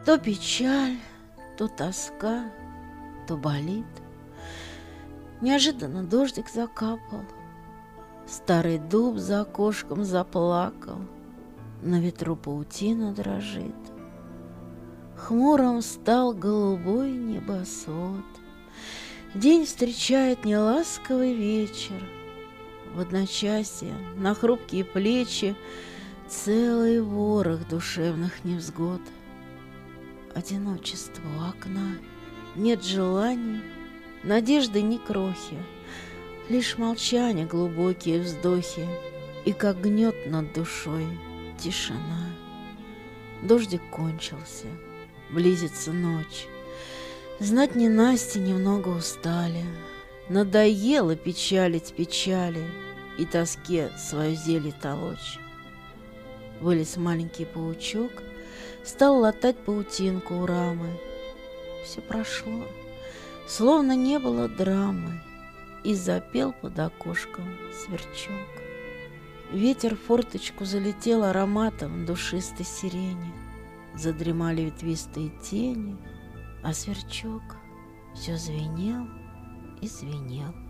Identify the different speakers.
Speaker 1: То печаль, то тоска, то болит. Неожиданно дождик закапал, старый дуб за окошком заплакал, на ветру паутина дрожит. Хмурым стал голубой небосвод, день встречает неласковый вечер. В одночасье на хрупкие плечи целый ворох душевных невзгод. Одиночество у окна, нет желаний, надежды ни крохи, лишь молчание, глубокие вздохи, и как гнет над душой тишина. Дождик кончился, близится ночь. Знать ненасти немного устали, надоело печалить печали и тоске свое зелье толочь. Вылез маленький паучок, стал латать паутинку у рамы. Все прошло, словно не было драмы, и запел под окошком сверчок. Ветер в форточку залетел ароматом душистой сирени. Задремали ветвистые тени, а сверчок все звенел и звенел.